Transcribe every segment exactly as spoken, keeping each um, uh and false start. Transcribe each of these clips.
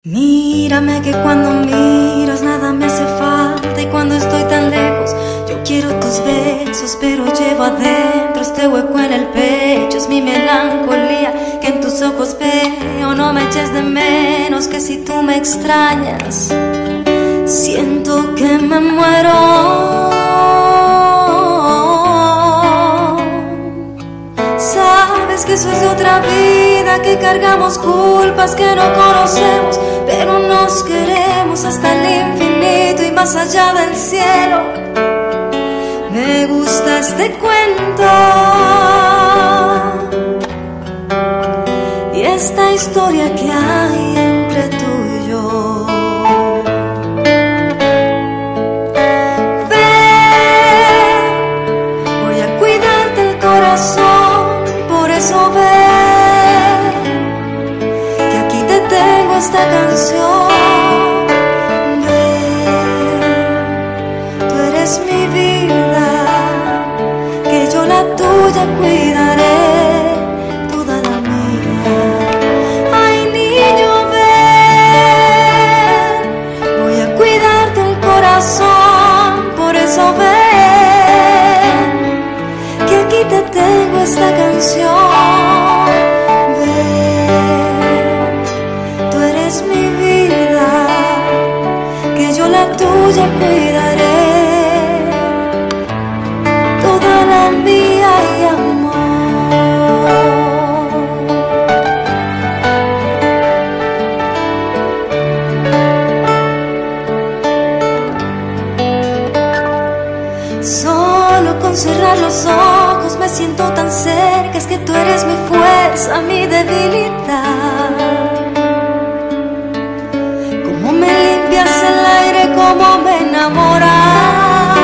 Mírame que cuando miras nada me hace falta, y cuando estoy tan lejos yo quiero tus besos, pero llevo adentro este hueco en el pecho. Es mi melancolía que en tus ojos veo. No me eches de menos, que si tú me extrañas siento que me muero. Sabes que eso es de otra vida, que cargamos culpas que no conocemos, pero nos queremos hasta el infinito y más allá del cielo. Me gusta este cuento y esta historia que hay entre tú y yo. Ven, voy a cuidarte el corazón, por eso ven, que aquí te tengo esta canción. Mi vida, que yo la tuya cuidaré, toda la mía. Ay, niño, ven, voy a cuidarte el corazón, por eso ven, que aquí te tengo esta canción. Ven, tú eres mi vida, que yo la tuya cuidaré, mía y amor. Solo con cerrar los ojos me siento tan cerca. Es que tú eres mi fuerza, mi debilidad. Como me limpias el aire, como me enamoras,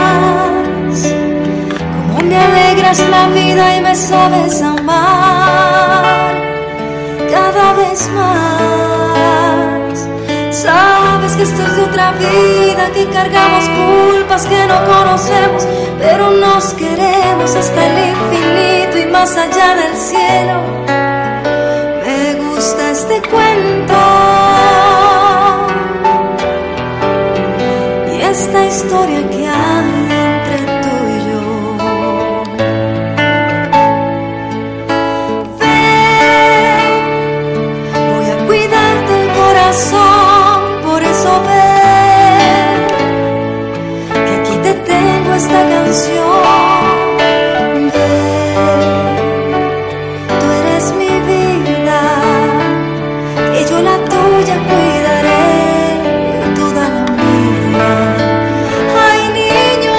me alegras la vida y me sabes amar cada vez más. Sabes que esto es de otra vida, que cargamos culpas que no conocemos, pero nos queremos hasta el infinito y más allá del cielo. Me gusta este cuento y esta historia que hay entre tú y yo. Por eso ven, que aquí te tengo esta canción. Ven, tú eres mi vida, que yo la tuya cuidaré, toda la mía. Ay, niño,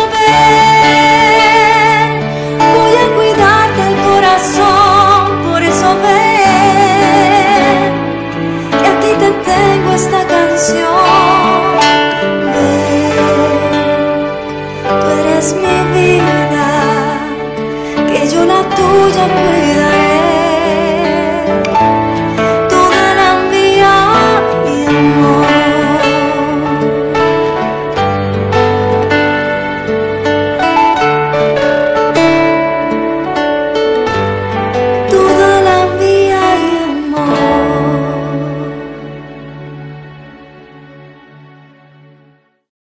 ven, voy a cuidarte el corazón, por eso ven, que aquí te tengo esta canción. Ven, tú eres mi vida, que yo la tuya cuido.